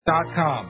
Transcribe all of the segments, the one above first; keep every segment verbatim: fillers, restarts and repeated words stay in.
dot com.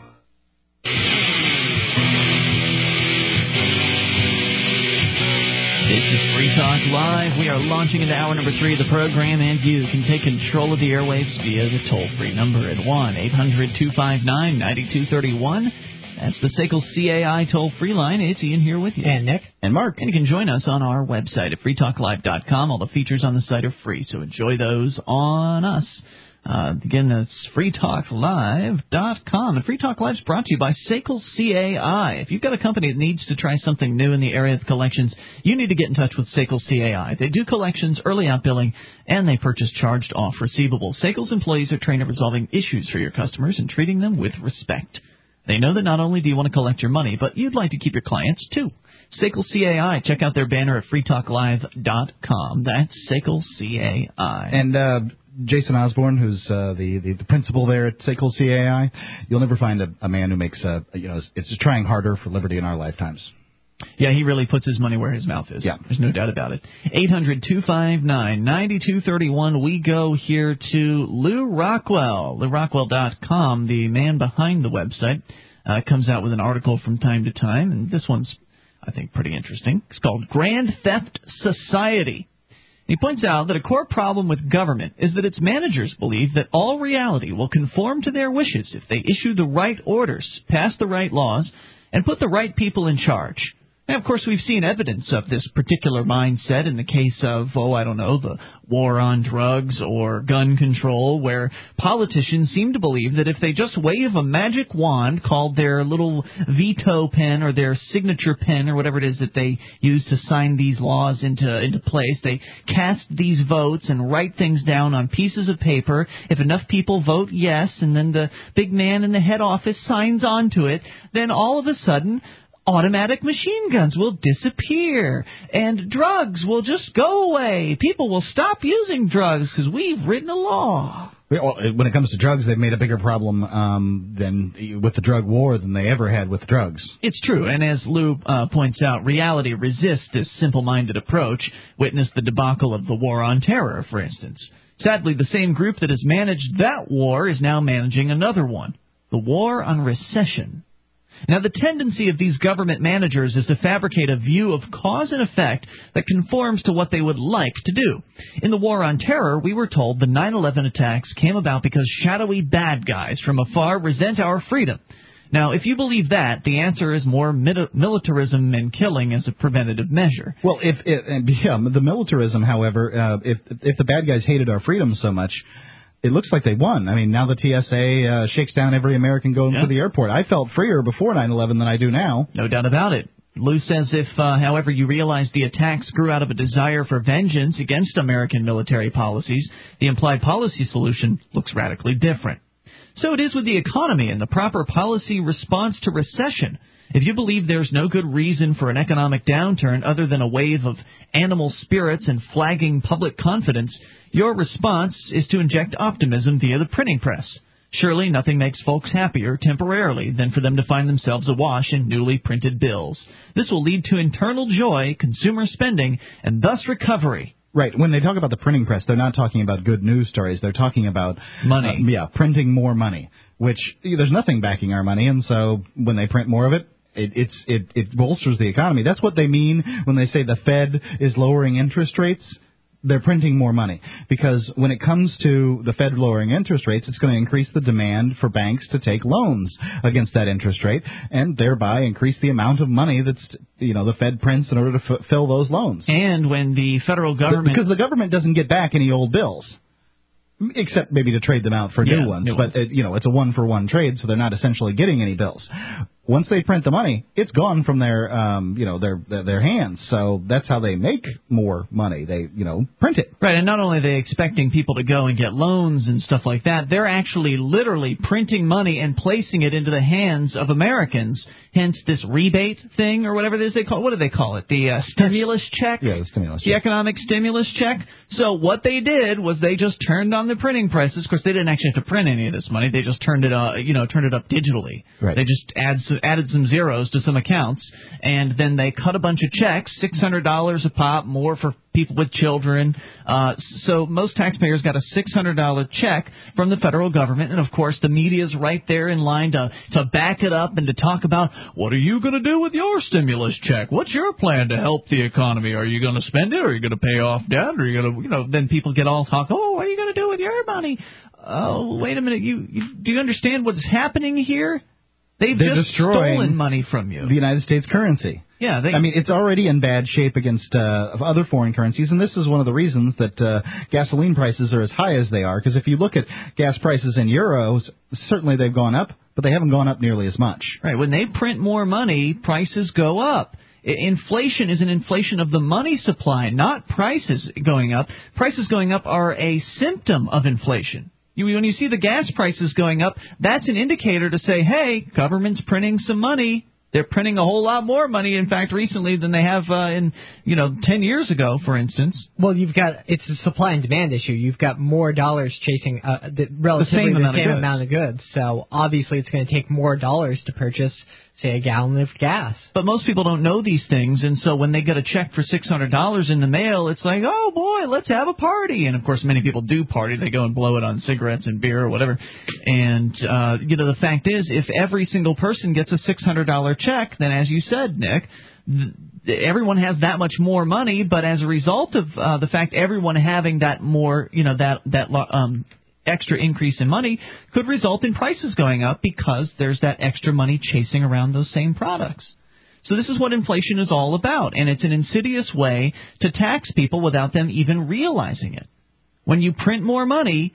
This is Free Talk Live. We are launching into hour number three of the program, and you can take control of the airwaves via the toll-free number at one eight hundred two five nine nine two three one. That's the S A C L C A I toll-free line. It's Ian here with you. And Nick. And Mark. And you can join us on our website at free talk live dot com. All the features on the site are free, so enjoy those on us. Uh, again, that's free talk live dot com. And Free Talk Live is brought to you by S A C L C A I. If you've got a company that needs to try something new in the area of collections, you need to get in touch with S A C L C A I. They do collections, early out billing, and they purchase charged-off receivables. S A C L's employees are trained at resolving issues for your customers and treating them with respect. They know that not only do you want to collect your money, but you'd like to keep your clients, too. S A C L C A I. Check out their banner at free talk live dot com. That's S A C L C A I. And uh, Jason Osborne, who's uh, the, the the principal there at S A C L C A I, you'll never find a, a man who makes a, you know, it's trying harder for liberty in our lifetimes. Yeah, he really puts his money where his mouth is. Yeah. There's no doubt about it. eight hundred two five nine nine two three one. We go here to Lou Rockwell, lou rockwell dot com, the man behind the website. Uh, comes out with an article from time to time, and this one's, I think, pretty interesting. It's called Grand Theft Society. He points out that a core problem with government is that its managers believe that all reality will conform to their wishes if they issue the right orders, pass the right laws, and put the right people in charge. And, of course, we've seen evidence of this particular mindset in the case of, oh, I don't know, the war on drugs or gun control, where politicians seem to believe that if they just wave a magic wand called their little veto pen or their signature pen or whatever it is that they use to sign these laws into, into place, they cast these votes and write things down on pieces of paper. If enough people vote yes, and then the big man in the head office signs on to it, then all of a sudden automatic machine guns will disappear, and drugs will just go away. People will stop using drugs because we've written a law. When it comes to drugs, they've made a bigger problem um, than with the drug war than they ever had with drugs. It's true, and as Lou uh, points out, reality resists this simple-minded approach. Witness the debacle of the war on terror, for instance. Sadly, the same group that has managed that war is now managing another one, the war on recession. Now, the tendency of these government managers is to fabricate a view of cause and effect that conforms to what they would like to do. In the war on terror, we were told the nine eleven attacks came about because shadowy bad guys from afar resent our freedom. Now, if you believe that, the answer is more militarism and killing as a preventative measure. Well, if, if yeah, the militarism, however, uh, if if the bad guys hated our freedom so much, it looks like they won. I mean, now the T S A uh, shakes down every American going yeah. to the airport. I felt freer before nine eleven than I do now. No doubt about it. Lou says if, uh, however, you realize the attacks grew out of a desire for vengeance against American military policies, the implied policy solution looks radically different. So it is with the economy and the proper policy response to recession. If you believe there's no good reason for an economic downturn other than a wave of animal spirits and flagging public confidence, your response is to inject optimism via the printing press. Surely nothing makes folks happier temporarily than for them to find themselves awash in newly printed bills. This will lead to internal joy, consumer spending, and thus recovery. Right. When they talk about the printing press, they're not talking about good news stories. They're talking about money. Uh, yeah, printing more money, which there's nothing backing our money, and so when they print more of it, It, it's, it, it bolsters the economy. That's what they mean when they say the Fed is lowering interest rates. They're printing more money because when it comes to the Fed lowering interest rates, it's going to increase the demand for banks to take loans against that interest rate and thereby increase the amount of money that's, you know, the Fed prints in order to f- fill those loans. And when the federal government... Because the government doesn't get back any old bills. Except maybe to trade them out for yeah, new ones. New but, ones. It, you know, it's a one-for-one trade, so they're not essentially getting any bills. Once they print the money, it's gone from their, um, you know, their, their their hands. So that's how they make more money. They, you know, print it. Right, and not only are they expecting people to go and get loans and stuff like that, they're actually literally printing money and placing it into the hands of Americans. Hence this rebate thing or whatever it is they call it. What do they call it? The uh, stimulus check? Yeah, the stimulus check. The economic stimulus check. So what they did was they just turned on the printing presses. Of course, they didn't actually have to print any of this money. They just turned it, uh, you know, turned it up digitally. Right. They just add added some zeros to some accounts, and then they cut a bunch of checks, six hundred dollars a pop, more for people with children. Uh, so most taxpayers got a six hundred dollars check from the federal government, and of course the media's right there in line to to back it up and to talk about, what are you going to do with your stimulus check? What's your plan to help the economy? Are you going to spend it? Or are you going to pay off debt? Or are you going to, you know, then people get all talk, oh, what are you going to do with your money? Oh, wait a minute. You, you do you understand what's happening here? They've They're just destroying stolen money from you. The United States currency. Yeah, they, I mean, it's already in bad shape against uh, other foreign currencies, and this is one of the reasons that uh, gasoline prices are as high as they are, because if you look at gas prices in euros, certainly they've gone up, but they haven't gone up nearly as much. Right. When they print more money, prices go up. Inflation is an inflation of the money supply, not prices going up. Prices going up are a symptom of inflation. You, when you see the gas prices going up, that's an indicator to say, hey, government's printing some money. They're printing a whole lot more money, in fact, recently than they have uh, in, you know, ten years ago, for instance. Well, you've got, it's a supply and demand issue. You've got more dollars chasing uh, the, relatively the same, the amount, same of amount of goods. So obviously it's going to take more dollars to purchase, say, a gallon of gas. But most people don't know these things, and so when they get a check for six hundred dollars in the mail, it's like, oh, boy, let's have a party. And, of course, many people do party. They go and blow it on cigarettes and beer or whatever. And, uh, you know, the fact is, if every single person gets a six hundred dollars check, then as you said, Nick, everyone has that much more money, but as a result of uh, the fact everyone having that more, you know, that that um, extra increase in money could result in prices going up because there's that extra money chasing around those same products. So this is what inflation is all about, and it's an insidious way to tax people without them even realizing it. When you print more money,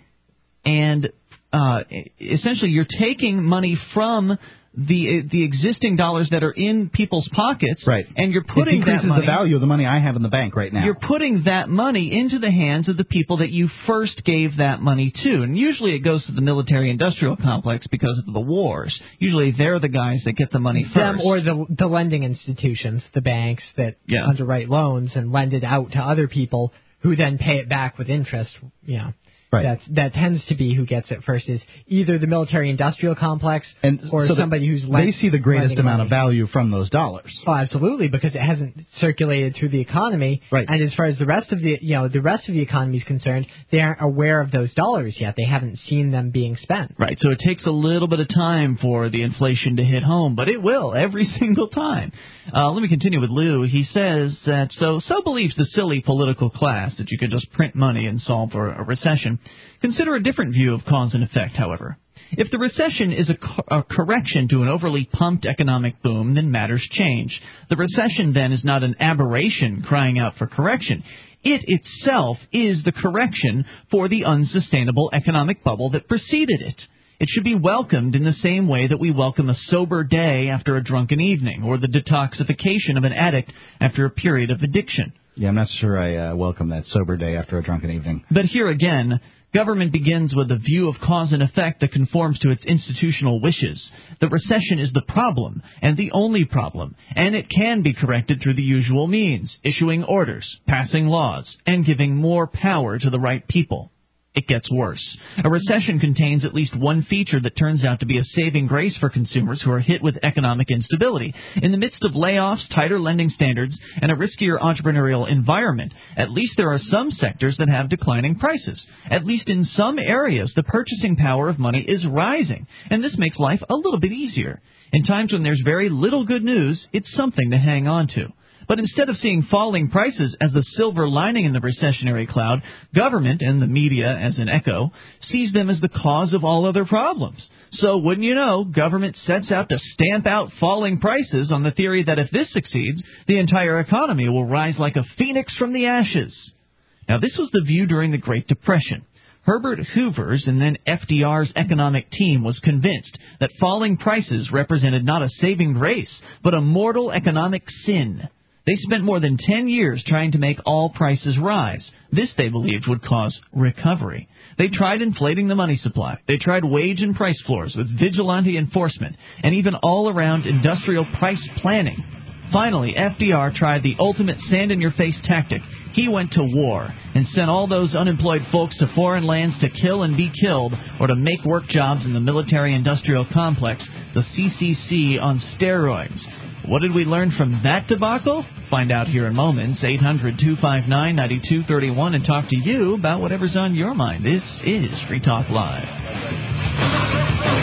and uh, essentially you're taking money from the the existing dollars that are in people's pockets, right, and you're putting that money, the value of the money I have in the bank right now. You're putting that money into the hands of the people that you first gave that money to, and usually it goes to the military-industrial complex because of the wars. Usually they're the guys that get the money first. Them or the the lending institutions, the banks that yeah. underwrite loans and lend it out to other people who then pay it back with interest. You know. Right. That's, that tends to be who gets it first is either the military-industrial complex and or so somebody who's lent, they see the greatest amount money. of value from those dollars. Oh, absolutely, because it hasn't circulated through the economy. Right. And as far as the rest of the you know the rest of the economy is concerned, they aren't aware of those dollars yet. They haven't seen them being spent. Right. So it takes a little bit of time for the inflation to hit home, but it will every single time. Uh, let me continue with Lou. He says that so so believes the silly political class that you can just print money and solve for a recession. Consider a different view of cause and effect, however. If the recession is a, co- a correction to an overly pumped economic boom, then matters change. The recession, then, is not an aberration crying out for correction. It itself is the correction for the unsustainable economic bubble that preceded it. It should be welcomed in the same way that we welcome a sober day after a drunken evening, or the detoxification of an addict after a period of addiction. Yeah, I'm not sure I uh, welcome that sober day after a drunken evening. But here again, government begins with a view of cause and effect that conforms to its institutional wishes. The recession is the problem, and the only problem, and it can be corrected through the usual means, issuing orders, passing laws, and giving more power to the right people. It gets worse. A recession contains at least one feature that turns out to be a saving grace for consumers who are hit with economic instability. In the midst of layoffs, tighter lending standards, and a riskier entrepreneurial environment, at least there are some sectors that have declining prices. At least in some areas, the purchasing power of money is rising, and this makes life a little bit easier. In times when there's very little good news, it's something to hang on to. But instead of seeing falling prices as the silver lining in the recessionary cloud, government, and the media as an echo, sees them as the cause of all other problems. So, wouldn't you know, government sets out to stamp out falling prices on the theory that if this succeeds, the entire economy will rise like a phoenix from the ashes. Now, this was the view during the Great Depression. Herbert Hoover's and then F D R's economic team was convinced that falling prices represented not a saving grace, but a mortal economic sin. They spent more than ten years trying to make all prices rise. This, they believed, would cause recovery. They tried inflating the money supply. They tried wage and price floors with vigilante enforcement and even all-around industrial price planning. Finally, F D R tried the ultimate sand-in-your-face tactic. He went to war and sent all those unemployed folks to foreign lands to kill and be killed or to make work jobs in the military-industrial complex, the C C C on steroids. What did we learn from that debacle? Find out here in moments. eight hundred two five nine nine two three one and talk to you about whatever's on your mind. This is Free Talk Live.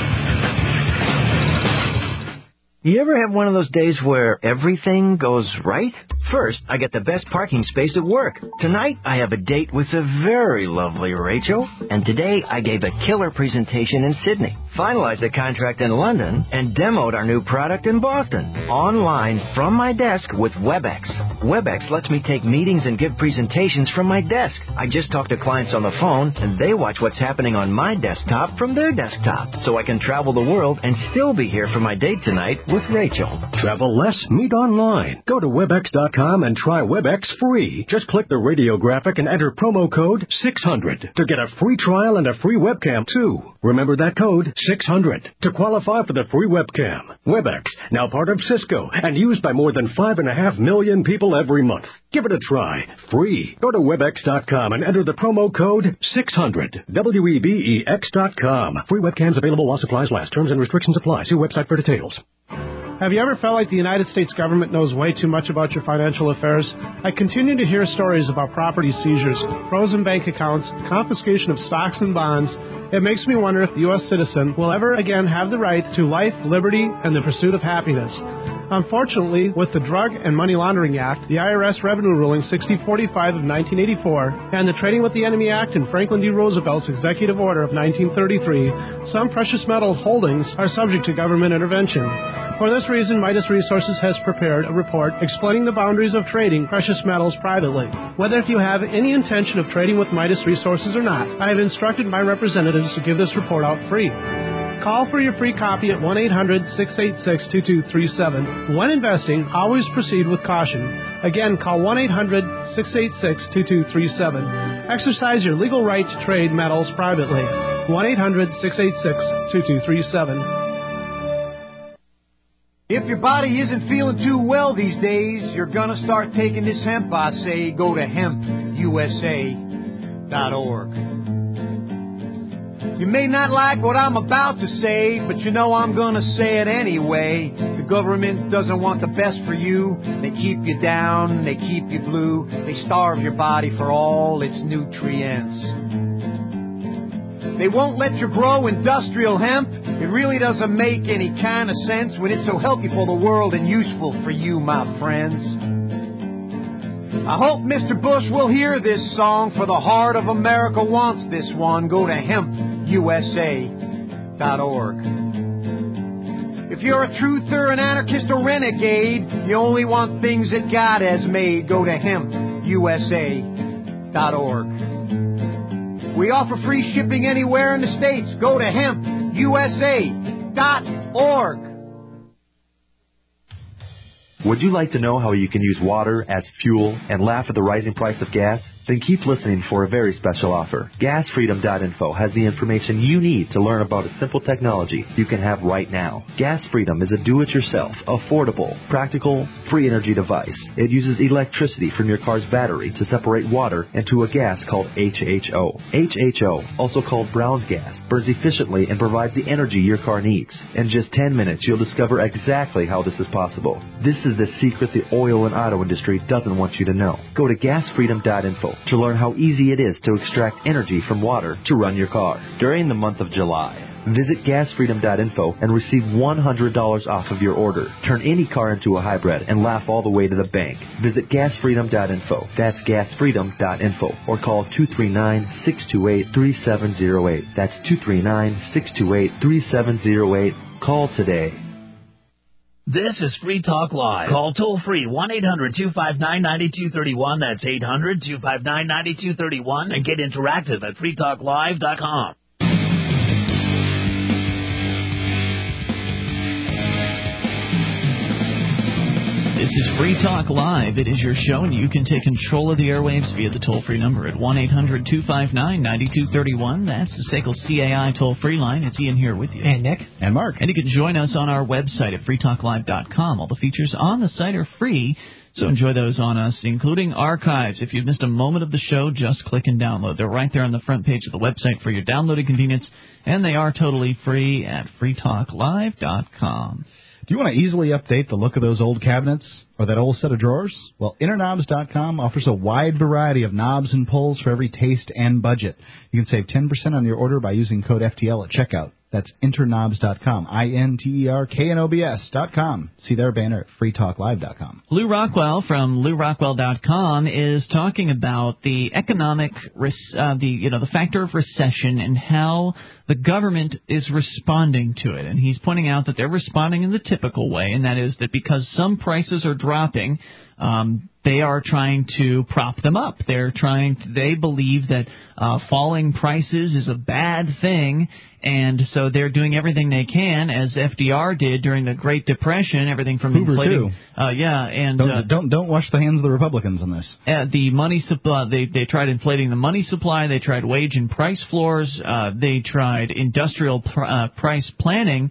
You ever have one of those days where everything goes right? First, I get the best parking space at work. Tonight, I have a date with the very lovely Rachel. And today, I gave a killer presentation in Sydney, finalized a contract in London, and demoed our new product in Boston. Online, from my desk with WebEx. WebEx lets me take meetings and give presentations from my desk. I just talk to clients on the phone, and they watch what's happening on my desktop from their desktop. So I can travel the world and still be here for my date tonight with Rachel. Travel less, meet online. Go to webex dot com and try WebEx free. Just click the radio graphic and enter promo code six hundred to get a free trial and a free webcam, too. Remember that code, six hundred, to qualify for the free webcam. WebEx, now part of Cisco and used by more than five point five million people every month. Give it a try. Free. Go to webex dot com and enter the promo code six hundred. W E B E X dot com. Free webcams available while supplies last. Terms and restrictions apply. See website for details. Have you ever felt like the United States government knows way too much about your financial affairs? I continue to hear stories about property seizures, frozen bank accounts, confiscation of stocks and bonds. It makes me wonder if the U S citizen will ever again have the right to life, liberty, and the pursuit of happiness. Unfortunately, with the Drug and Money Laundering Act, the I R S Revenue Ruling sixty forty-five of nineteen eighty-four, and the Trading with the Enemy Act and Franklin D. Roosevelt's Executive Order of nineteen thirty-three, some precious metal holdings are subject to government intervention. For this reason, Midas Resources has prepared a report explaining the boundaries of trading precious metals privately. Whether if you have any intention of trading with Midas Resources or not, I have instructed my representatives to give this report out free. Call for your free copy at one eight hundred six eight six two two three seven. When investing, always proceed with caution. Again, call one eight hundred six eight six two two three seven. Exercise your legal right to trade metals privately. one eight hundred six eight six two two three seven. If your body isn't feeling too well these days, you're gonna start taking this hemp, I say. Go to hemp U S A dot org. You may not like what I'm about to say, but you know I'm gonna say it anyway. The government doesn't want the best for you. They keep you down, they keep you blue. They starve your body for all its nutrients. They won't let you grow industrial hemp. It really doesn't make any kind of sense when it's so healthy for the world and useful for you, my friends. I hope Mister Bush will hear this song, for the heart of America wants this one. Go to hemp U S A dot org. If you're a truther, an anarchist, or renegade, you only want things that God has made. Go to hemp U S A dot org. We offer free shipping anywhere in the States. Go to hemp U S A dot org. Would you like to know how you can use water as fuel and laugh at the rising price of gas? Then keep listening for a very special offer. gas freedom dot info has the information you need to learn about a simple technology you can have right now. Gas Freedom is a do-it-yourself, affordable, practical, free energy device. It uses electricity from your car's battery to separate water into a gas called H H O. H H O, also called Brown's gas, burns efficiently and provides the energy your car needs. In just ten minutes, you'll discover exactly how this is possible. This is the secret the oil and auto industry doesn't want you to know. Go to gas freedom dot info to learn how easy it is to extract energy from water to run your car. During the month of July, visit gas freedom dot info and receive one hundred dollars off of your order. Turn any car into a hybrid and laugh all the way to the bank. Visit gas freedom dot info. That's gas freedom dot info. Or call two three nine, six two eight, three seven zero eight. That's two three nine, six two eight, three seven zero eight. Call today. This is Free Talk Live. Call toll-free one eight hundred two five nine nine two three one. That's eight hundred two five nine nine two three one. And get interactive at free talk live dot com. This is Free Talk Live. It is your show, and you can take control of the airwaves via the toll-free number at one eight hundred two five nine nine two three one. That's the S A C L C A I toll-free line. It's Ian here with you. And Nick. And Mark. And you can join us on our website at free talk live dot com. All the features on the site are free, so enjoy those on us, including archives. If you've missed a moment of the show, just click and download. They're right there on the front page of the website for your downloading convenience, and they are totally free at free talk live dot com. Do you want to easily update the look of those old cabinets or that old set of drawers? Well, inner knobs dot com offers a wide variety of knobs and pulls for every taste and budget. You can save ten percent on your order by using code F T L at checkout. That's inter knobs dot com, I N T E R K N O B S dot com. See their banner at free talk live dot com. Lou Rockwell from lou rockwell dot com is talking about the economic, uh, the you know, the factor of recession and how the government is responding to it. And he's pointing out that they're responding in the typical way, and that is that because some prices are dropping, um, they are trying to prop them up. They're trying. To, they believe that uh, falling prices is a bad thing, and so they're doing everything they can, as F D R did during the Great Depression. Everything from Hoover inflating. Too. Uh, yeah, and don't, uh, don't don't wash the hands of the Republicans on this. Uh, the money supply. They they tried inflating the money supply. They tried wage and price floors. Uh, they tried industrial pr- uh, price planning,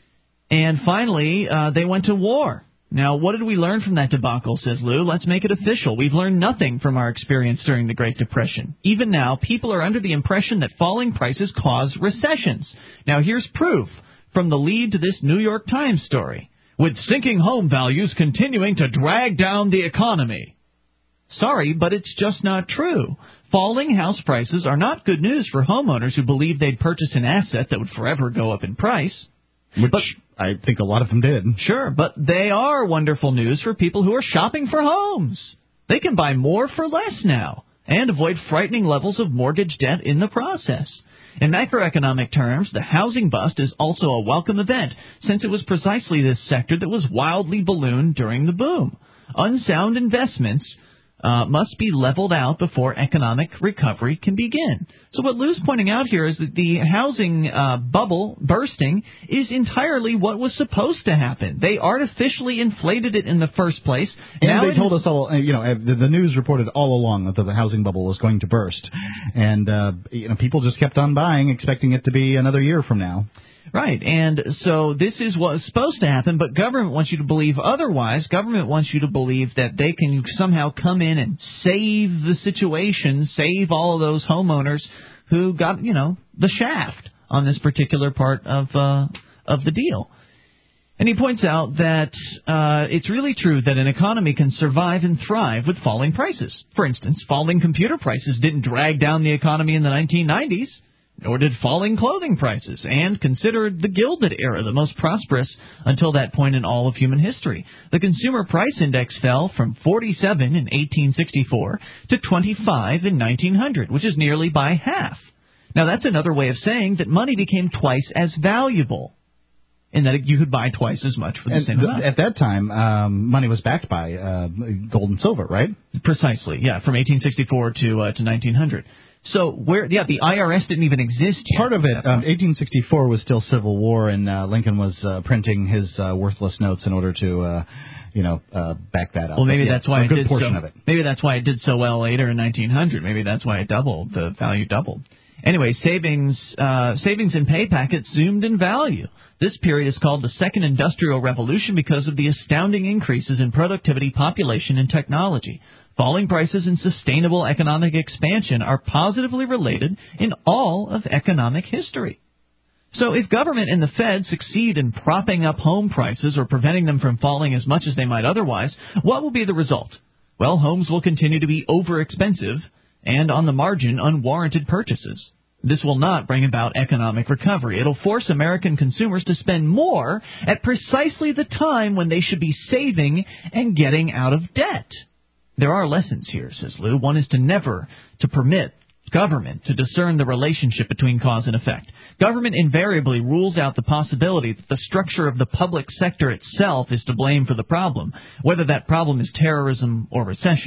and finally uh, they went to war. Now, what did we learn from that debacle, says Lou? Let's make it official. We've learned nothing from our experience during the Great Depression. Even now, people are under the impression that falling prices cause recessions. Now, here's proof from the lead to this New York Times story. With sinking home values continuing to drag down the economy. Sorry, but it's just not true. Falling house prices are not good news for homeowners who believe they'd purchased an asset that would forever go up in price. Which but, I think a lot of them did. Sure, but they are wonderful news for people who are shopping for homes. They can buy more for less now and avoid frightening levels of mortgage debt in the process. In macroeconomic terms, the housing bust is also a welcome event, since it was precisely this sector that was wildly ballooned during the boom. Unsound investments Uh, must be leveled out before economic recovery can begin. So what Lou's pointing out here is that the housing uh, bubble bursting is entirely what was supposed to happen. They artificially inflated it in the first place. And now they told us all, you know, the, the news reported all along that the housing bubble was going to burst. And, uh, you know, people just kept on buying, expecting it to be another year from now. Right, and so this is what's supposed to happen, but government wants you to believe otherwise. Government wants you to believe that they can somehow come in and save the situation, save all of those homeowners who got, you know, the shaft on this particular part of uh, of the deal. And he points out that uh, it's really true that an economy can survive and thrive with falling prices. For instance, falling computer prices didn't drag down the economy in the nineteen nineties. Nor did falling clothing prices, and considered the Gilded Era the most prosperous until that point in all of human history. The Consumer Price Index fell from forty-seven in eighteen sixty-four to twenty-five in nineteen hundred, which is nearly by half. Now, that's another way of saying that money became twice as valuable, in that you could buy twice as much for the and same th- amount. At that time, um, money was backed by uh, gold and silver, right? Precisely, yeah, from eighteen sixty-four to uh, to nineteen hundred. So where, yeah, the I R S didn't even exist yet. Part of it, um, eighteen sixty-four was still Civil War, and uh, Lincoln was uh, printing his uh, worthless notes in order to, uh, you know, uh, back that up. Well, maybe but, yeah, that's why a it good did portion so. of it. Maybe that's why it did so well later in nineteen hundred. Maybe that's why it doubled. The value doubled. Anyway, savings, uh, savings and pay packets zoomed in value. This period is called the Second Industrial Revolution because of the astounding increases in productivity, population, and technology. Falling prices and sustainable economic expansion are positively related in all of economic history. So if government and the Fed succeed in propping up home prices or preventing them from falling as much as they might otherwise, what will be the result? Well, homes will continue to be overexpensive and, on the margin, unwarranted purchases. This will not bring about economic recovery. It'll force American consumers to spend more at precisely the time when they should be saving and getting out of debt. There are lessons here, says Lou. One is to never to permit government to discern the relationship between cause and effect. Government invariably rules out the possibility that the structure of the public sector itself is to blame for the problem, whether that problem is terrorism or recession.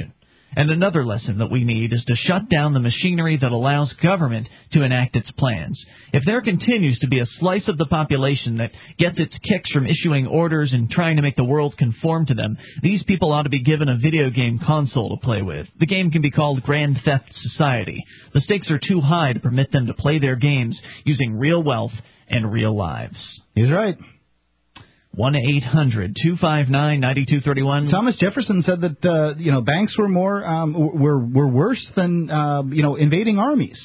And another lesson that we need is to shut down the machinery that allows government to enact its plans. If there continues to be a slice of the population that gets its kicks from issuing orders and trying to make the world conform to them, these people ought to be given a video game console to play with. The game can be called Grand Theft Society. The stakes are too high to permit them to play their games using real wealth and real lives. He's right. one eight hundred two five nine nine two three one. Thomas Jefferson said that uh, you know banks were more um, were were worse than uh, you know invading armies.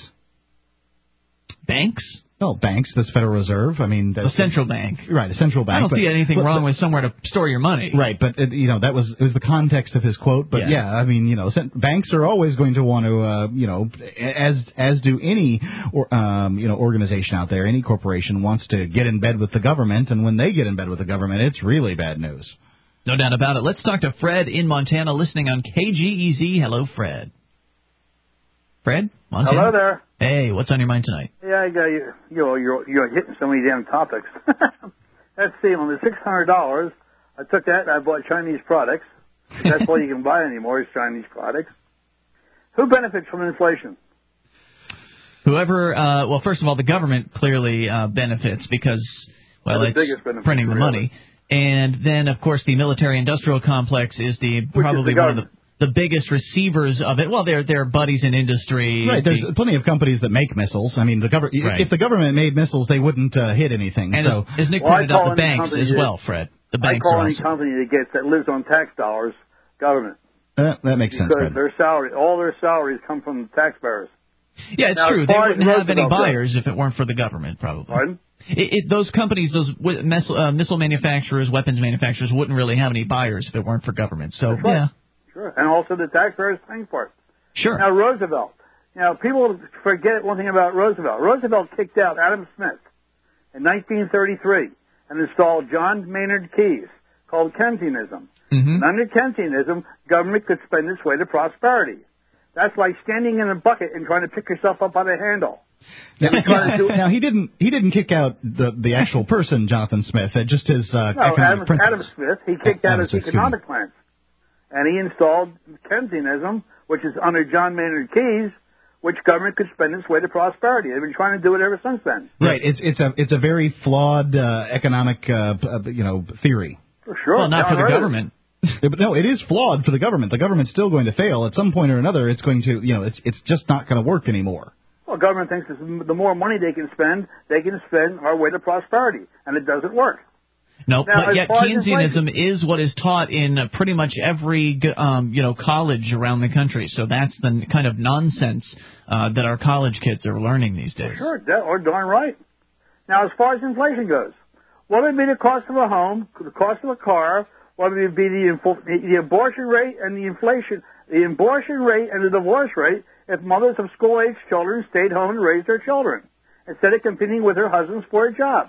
Banks? Oh, banks. That's Federal Reserve. I mean, that's a central bank. Right, a central bank. I don't but, see anything but, wrong but, with somewhere to store your money. Right, but it, you know that was it was the context of his quote. But yeah, yeah I mean, you know, banks are always going to want to, uh, you know, as as do any or, um, you know organization out there. Any corporation wants to get in bed with the government, and when they get in bed with the government, it's really bad news. No doubt about it. Let's talk to Fred in Montana, listening on K G E Z. Hello, Fred. Fred, Montana. Hello there. Hey, what's on your mind tonight? Yeah, I got you. You know, you're you're hitting so many damn topics. Let's see. On the six hundred dollars, I took that and I bought Chinese products. That's all you can buy anymore is Chinese products. Who benefits from inflation? Whoever. Uh, well, first of all, the government clearly uh, benefits because well, That's it's printing the money, and then of course the military-industrial complex is the Which probably is the one of the. The biggest receivers of it, well, they're they're buddies in industry. Right, there's the, plenty of companies that make missiles. I mean, the government. Right. If the government made missiles, they wouldn't uh, hit anything. And so, as, as Nick well, pointed out, the banks as well, Fred. The banks I call are any awesome. company that gets that lives on tax dollars government. Uh, that makes because sense. Fred. Their salary, all their salaries come from the taxpayers. Yeah, it's now, true. They wouldn't have any buyers if it weren't for the government, probably. Pardon? It, it, those companies, those missile, uh, missile manufacturers, weapons manufacturers, wouldn't really have any buyers if it weren't for government. So, That's right. yeah. Sure, and also the taxpayers paying for it. Sure. Now, Roosevelt. You know, people forget one thing about Roosevelt. Roosevelt kicked out Adam Smith in nineteen thirty-three and installed John Maynard Keynes, called Keynesianism. Mm-hmm. And under Keynesianism, government could spend its way to prosperity. That's like standing in a bucket and trying to pick yourself up by the handle. Now, now he didn't he didn't kick out the the actual person, Jonathan Smith, uh, just his uh, no, economic Adam, principles. Adam Smith, he kicked out Adam his Smith, economic plans. And he installed Keynesianism, which is under John Maynard Keynes, which government could spend its way to prosperity. They've been trying to do it ever since then. Right. It's it's a it's a very flawed uh, economic uh, you know theory. For sure. Well, not for the government. Yeah, but no, it is flawed for the government. The government's still going to fail at some point or another. It's going to you know it's it's just not going to work anymore. Well, government thinks the more money they can spend, they can spend our way to prosperity, and it doesn't work. No, now, but yet Keynesianism is what is taught in uh, pretty much every um, you know college around the country. So that's the kind of nonsense uh, that our college kids are learning these days. Sure, or darn right. Now, as far as inflation goes, what would be the cost of a home, the cost of a car, what would be the, the abortion rate and the inflation, the abortion rate and the divorce rate if mothers of school-age children stayed home and raised their children instead of competing with their husbands for a job?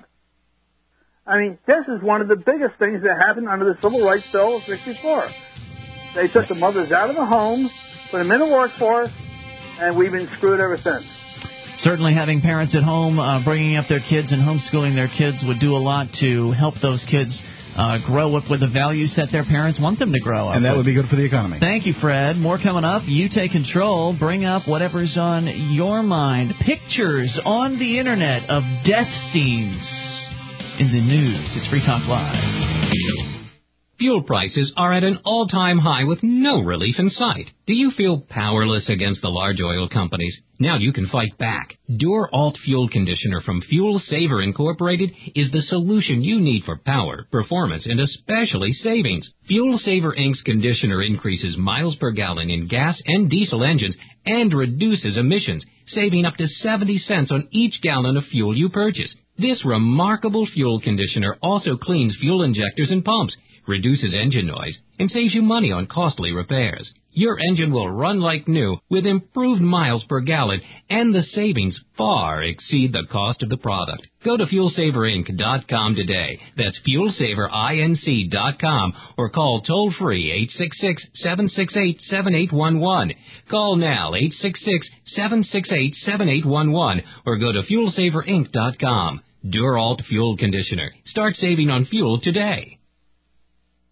I mean, this is one of the biggest things that happened under the Civil Rights Bill of sixty-four. They took the mothers out of the home, put them in the workforce, and we've been screwed ever since. Certainly having parents at home uh, bringing up their kids and homeschooling their kids would do a lot to help those kids uh, grow up with the values that their parents want them to grow up And that with. would be good for the economy. Thank you, Fred. More coming up. You take control. Bring up whatever's on your mind. Pictures on the Internet of death scenes in the news. It's Free Talk Live. Fuel prices are at an all-time high with no relief in sight. Do you feel powerless against the large oil companies? Now you can fight back. Dur-Alt Fuel Conditioner from Fuel Saver Incorporated is the solution you need for power, performance, and especially savings. Fuel Saver Incorporated's conditioner increases miles per gallon in gas and diesel engines and reduces emissions, saving up to seventy cents on each gallon of fuel you purchase. This remarkable fuel conditioner also cleans fuel injectors and pumps, reduces engine noise, and saves you money on costly repairs. Your engine will run like new with improved miles per gallon, and the savings far exceed the cost of the product. Go to fuel saver inc dot com today. That's fuel saver inc dot com, or call toll-free eight six six, seven six eight, seven eight one one. Call now eight six six, seven six eight, seven eight one one, or go to fuel saver inc dot com. Dur-Alt Fuel Conditioner. Start saving on fuel today.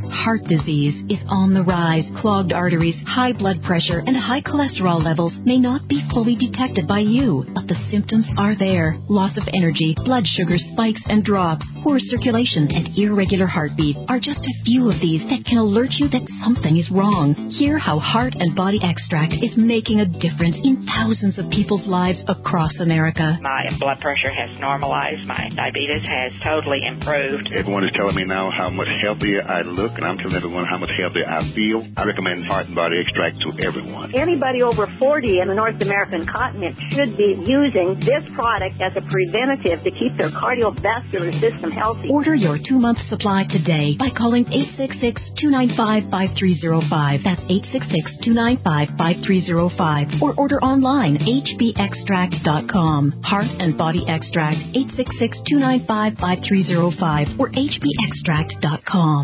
Heart disease is on the rise. Clogged arteries, high blood pressure, and high cholesterol levels may not be fully detected by you, but the symptoms are there. Loss of energy, blood sugar spikes and drops, poor circulation, and irregular heartbeat are just a few of these that can alert you that something is wrong. Hear how Heart and Body Extract is making a difference in thousands of people's lives across America. My blood pressure has normalized. My diabetes has totally improved. Everyone is telling me now how much healthier I look, and I'm telling everyone how much healthier I feel. I recommend Heart and Body Extract to everyone. Anybody over forty in the North American continent should be using this product as a preventative to keep their cardiovascular system healthy. Order your two-month supply today by calling eight six six, two nine five, five three zero five. That's eight six six, two nine five, five three zero five. Or order online, h b extract dot com. Heart and Body Extract, eight six six, two nine five, five three zero five or h b extract dot com.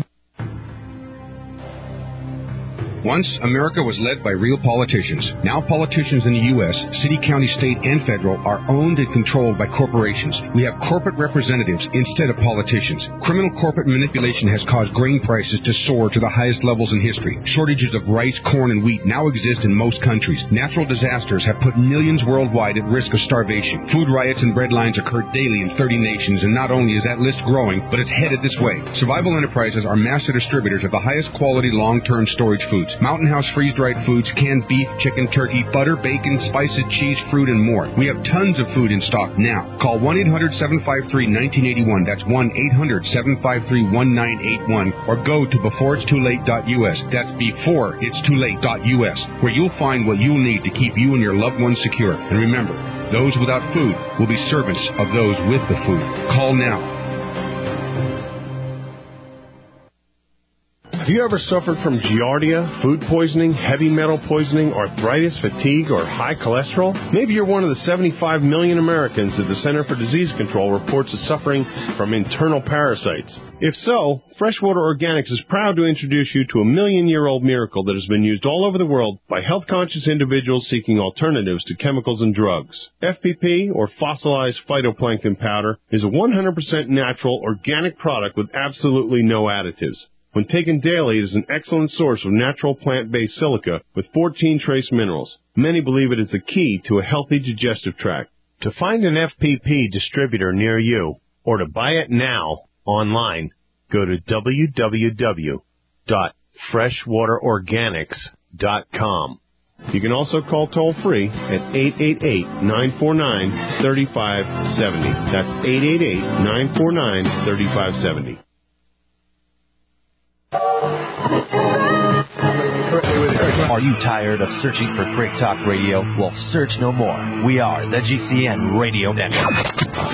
Once, America was led by real politicians. Now politicians in the U S, city, county, state, and federal are owned and controlled by corporations. We have corporate representatives instead of politicians. Criminal corporate manipulation has caused grain prices to soar to the highest levels in history. Shortages of rice, corn, and wheat now exist in most countries. Natural disasters have put millions worldwide at risk of starvation. Food riots and breadlines occur daily in thirty nations, and not only is that list growing, but it's headed this way. Survival Enterprises are master distributors of the highest quality long-term storage foods. Mountain House freeze-dried foods, canned beef, chicken, turkey, butter, bacon, spices, cheese, fruit, and more. We have tons of food in stock now. Call one eight hundred, seven five three, one nine eight one. That's one eight hundred, seven five three, one nine eight one. Or go to before it's too late dot u s. That's before it's too late dot u s, where you'll find what you'll need to keep you and your loved ones secure. And remember, those without food will be servants of those with the food. Call now. Have you ever suffered from giardia, food poisoning, heavy metal poisoning, arthritis, fatigue, or high cholesterol? Maybe you're one of the seventy-five million Americans that the Center for Disease Control reports as suffering from internal parasites. If so, Freshwater Organics is proud to introduce you to a million-year-old miracle that has been used all over the world by health-conscious individuals seeking alternatives to chemicals and drugs. F P P, or fossilized phytoplankton powder, is a one hundred percent natural, organic product with absolutely no additives. When taken daily, it is an excellent source of natural plant-based silica with fourteen trace minerals. Many believe it is the key to a healthy digestive tract. To find an F P P distributor near you, or to buy it now online, go to w w w dot freshwater organics dot com. You can also call toll-free at eight eight eight, nine four nine, three five seven zero. That's eight eight eight, nine four nine, three five seven zero. Are you tired of searching for Freak Talk Radio? Well, search no more. We are the G C N Radio Network.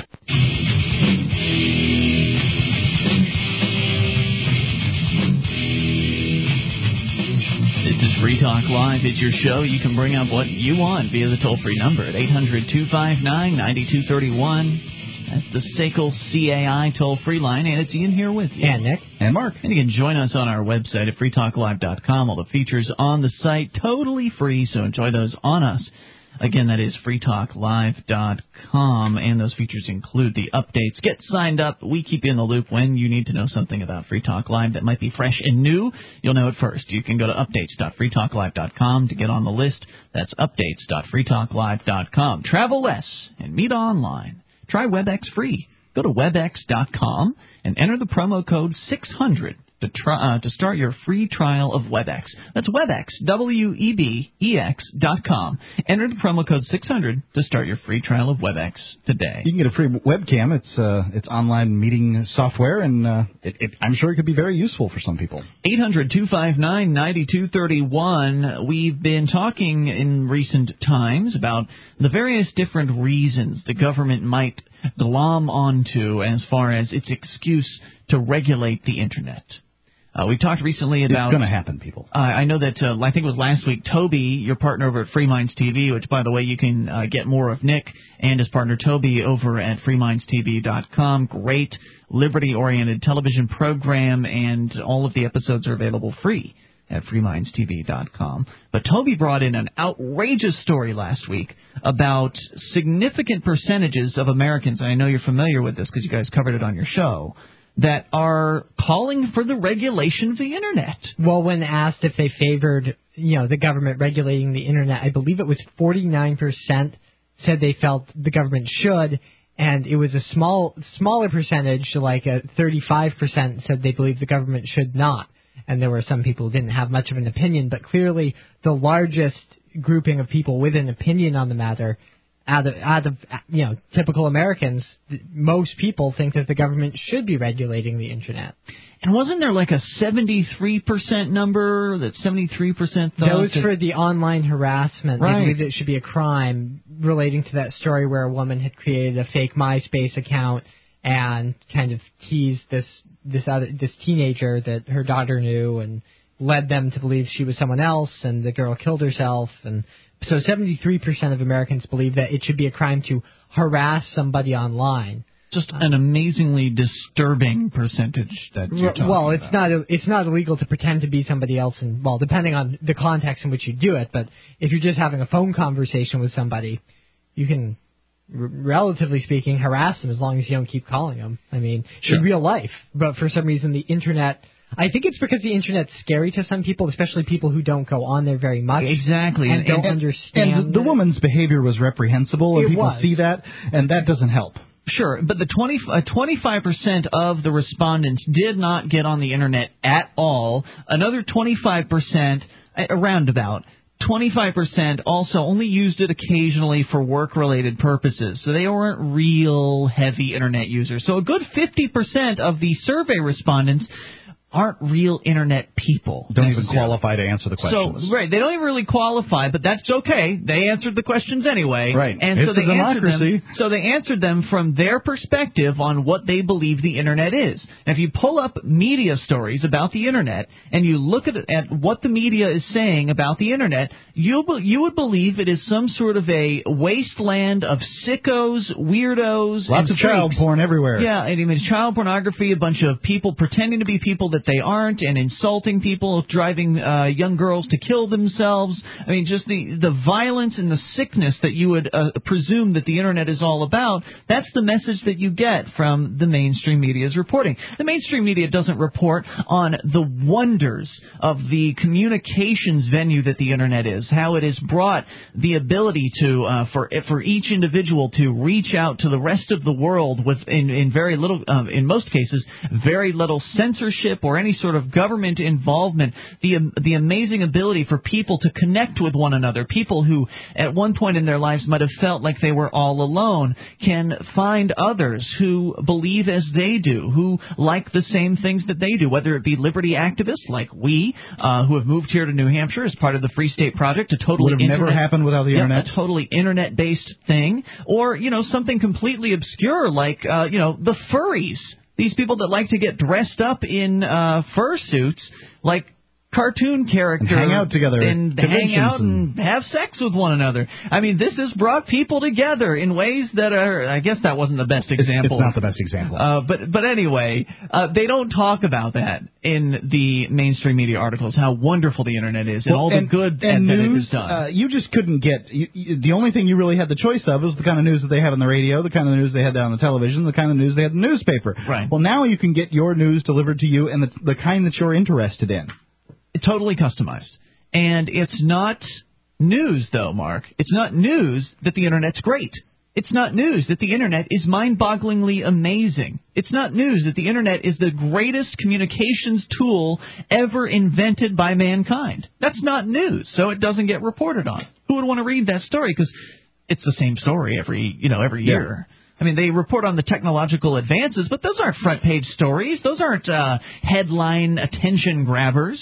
This is Free Talk Live. It's your show. You can bring up what you want via the toll-free number at eight hundred, two five nine, nine two three one. That's the S A C L C A I toll-free line, and it's Ian here with you. And Nick. And Mark. And you can join us on our website at free talk live dot com. All the features on the site, totally free, so enjoy those on us. Again, that is free talk live dot com, and those features include the updates. Get signed up. We keep you in the loop when you need to know something about Free Talk Live that might be fresh and new. You'll know it first. You can go to updates dot free talk live dot com to get on the list. That's updates dot free talk live dot com. Travel less and meet online. Try WebEx free. Go to webex dot com and enter the promo code six hundred to try, uh, to start your free trial of WebEx. That's WebEx, W E B E X dot com. Enter the promo code six hundred to start your free trial of WebEx today. You can get a free webcam. It's uh, it's online meeting software, and uh, it, it, I'm sure it could be very useful for some people. eight hundred, two five nine, nine two three one. We've been talking in recent times about the various different reasons the government might glom onto as far as its excuse to regulate the Internet. Uh, we talked recently about... It's going to happen, people. Uh, I know that, uh, I think it was last week, Toby, your partner over at Free Minds T V, which, by the way, you can uh, get more of Nick and his partner Toby over at free minds t v dot com. Great liberty-oriented television program, and all of the episodes are available free at free minds t v dot com. But Toby brought in an outrageous story last week about significant percentages of Americans, and I know you're familiar with this because you guys covered it on your show, that are calling for the regulation of the Internet. Well, when asked if they favored, you know, the government regulating the Internet, I believe it was forty-nine percent said they felt the government should, and it was a small, smaller percentage, like a thirty-five percent said they believed the government should not. And there were some people who didn't have much of an opinion, but clearly the largest grouping of people with an opinion on the matter, out of, out of you know, typical Americans, most people think that the government should be regulating the Internet. And wasn't there like a seventy-three percent number, that seventy-three percent thought? That was for the online harassment. Right. They believed it should be a crime, relating to that story where a woman had created a fake MySpace account and kind of teased this this other this teenager that her daughter knew and led them to believe she was someone else, and the girl killed herself. And so seventy-three percent of Americans believe that it should be a crime to harass somebody online. Just an amazingly disturbing percentage that you're talking Well, it's about. not it's not illegal to pretend to be somebody else, and well, depending on the context in which you do it. But if you're just having a phone conversation with somebody, you can, r- relatively speaking, harass them as long as you don't keep calling them. I mean, Sure. in real life. But for some reason, the Internet. I think it's because the Internet's scary to some people, especially people who don't go on there very much. Exactly. And, And- don't and- understand. And the woman's behavior was reprehensible, and It people was. see that, and that doesn't help. Sure, but the twenty, uh, twenty-five percent of the respondents did not get on the Internet at all. Another twenty-five percent, uh, around about, twenty-five percent also only used it occasionally for work-related purposes. So they weren't real heavy Internet users. So a good fifty percent of the survey respondents aren't real Internet people. Don't even qualify to answer the questions. So, right, they don't even really qualify, but that's okay. They answered the questions anyway. Right. And It's so they a answered democracy. them. So they answered them from their perspective on what they believe the Internet is. And if you pull up media stories about the Internet and you look at at what the media is saying about the Internet, you you would believe it is some sort of a wasteland of sickos, weirdos, Lots and of child freaks. porn everywhere. Yeah, I mean, child pornography, a bunch of people pretending to be people that they aren't, and insulting people, driving uh, young girls to kill themselves. I mean, just the, the violence and the sickness that you would uh, presume that the Internet is all about, that's the message that you get from the mainstream media's reporting. The mainstream media doesn't report on the wonders of the communications venue that the Internet is, how it has brought the ability to, uh, for for each individual to reach out to the rest of the world with, in, in very little, um, in most cases, very little censorship or any sort of government involvement, the um, the amazing ability for people to connect with one another. People who at one point in their lives might have felt like they were all alone can find others who believe as they do, who like the same things that they do, whether it be liberty activists like we, uh, who have moved here to New Hampshire as part of the Free State Project, a totally Would have never internet- happened without the yeah, Internet. a totally internet-based thing, or, you know, something completely obscure like, uh, you know, the furries. These people that like to get dressed up in uh, fursuits, like cartoon characters, And hang out together at and hang conventions out and- and have sex with one another. I mean, this has brought people together in ways that are, I guess that wasn't the best It's, example. it's not the best example. Uh, but but anyway, uh, they don't talk about that in the mainstream media articles, how wonderful the Internet is and Well, all the good that, and that it news, has done. Uh, you just couldn't get. You, you, the only thing you really had the choice of was the kind of news that they have on the radio, the kind of news they had on the television, the kind of news they had in the newspaper. Right. Well, now you can get your news delivered to you and the, the kind that you're interested in. Totally customized. And it's not news, though, Mark. It's not news that the Internet's great. It's not news that the Internet is mind-bogglingly amazing. It's not news that the Internet is the greatest communications tool ever invented by mankind. That's not news, so it doesn't get reported on. Who would want to read that story? Because it's the same story every, you know, every year. Yeah. I mean, they report on the technological advances, but those aren't front-page stories. Those aren't uh, headline attention grabbers.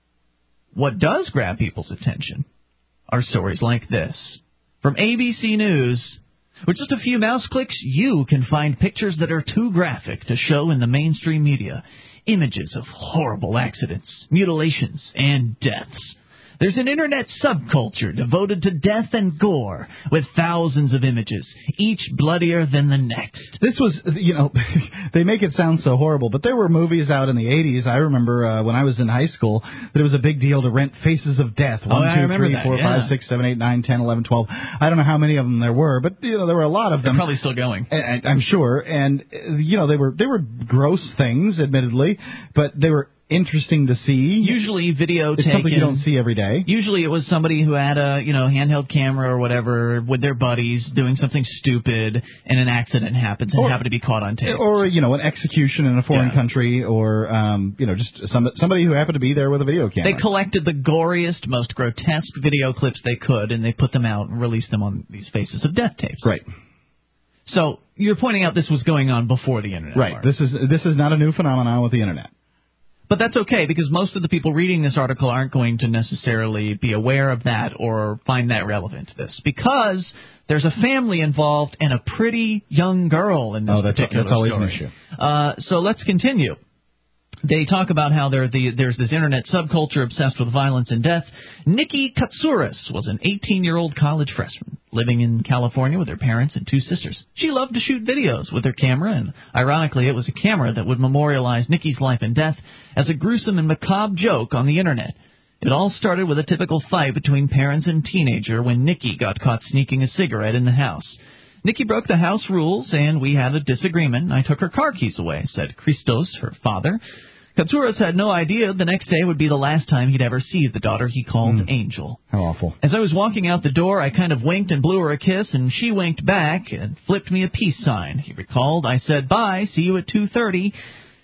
What does grab people's attention are stories like this. From A B C News, with just a few mouse clicks, you can find pictures that are too graphic to show in the mainstream media. Images of horrible accidents, mutilations, and deaths. There's an internet subculture devoted to death and gore, with thousands of images, each bloodier than the next. This was, you know, they make it sound so horrible, but there were movies out in the eighties. I remember uh, when I was in high school that it was a big deal to rent Faces of Death. One, oh, two, three, four, yeah. five, six, seven, eight, nine, ten, eleven, twelve. I don't know how many of them there were, but you know there were a lot of them. They're probably still going. I, I'm sure, and uh, you know they were they were gross things, admittedly, but they were interesting to see. Usually video it's taken. Something you don't see every day. Usually it was somebody who had a, you know, handheld camera or whatever with their buddies doing something stupid and an accident happens and or, happened to be caught on tape. Or, you know, an execution in a foreign yeah. country or, um, you know, just some, somebody who happened to be there with a video camera. They collected the goriest, most grotesque video clips they could and they put them out and released them on these Faces of Death tapes. Right. So you're pointing out this was going on before the Internet. Right. Mark. This is this is not a new phenomenon with the Internet. But that's okay, because most of the people reading this article aren't going to necessarily be aware of that or find that relevant to this, because there's a family involved and a pretty young girl in this oh, that's, particular that's always story. an issue. Uh, so let's continue. They talk about how there the, there's this internet subculture obsessed with violence and death. Nikki Katsouras was an eighteen-year-old college freshman living in California with her parents and two sisters. She loved to shoot videos with her camera, and ironically, it was a camera that would memorialize Nikki's life and death as a gruesome and macabre joke on the internet. It all started with a typical fight between parents and teenager when Nikki got caught sneaking a cigarette in the house. Nikki broke the house rules, and we had a disagreement. I took her car keys away, said Christos, her father. Katsouras had no idea the next day would be the last time he'd ever see the daughter he called mm. Angel. How awful. As I was walking out the door, I kind of winked and blew her a kiss, and she winked back and flipped me a peace sign. He recalled. I said, bye, see you at two thirty.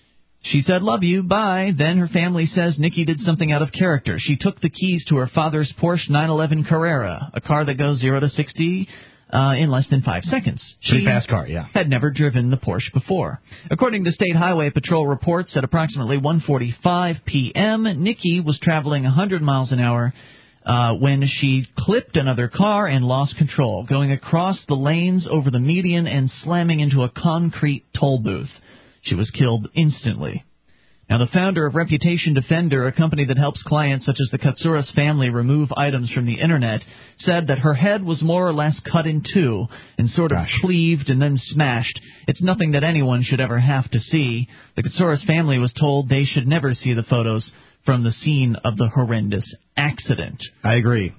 She said, love you, bye. Then her family says Nikki did something out of character. She took the keys to her father's Porsche nine eleven Carrera, a car that goes zero to sixty Uh, in less than five seconds. Pretty She fast car, yeah. had never driven the Porsche before. According to State Highway Patrol reports, at approximately one forty-five p.m., Nikki was traveling one hundred miles an hour uh, when she clipped another car and lost control, going across the lanes over the median and slamming into a concrete toll booth. She was killed instantly. Now, the founder of Reputation Defender, a company that helps clients such as the Katsouras family remove items from the Internet, said that her head was more or less cut in two and sort of Gosh. cleaved and then smashed. It's nothing that anyone should ever have to see. The Katsouras family was told they should never see the photos from the scene of the horrendous accident. I agree.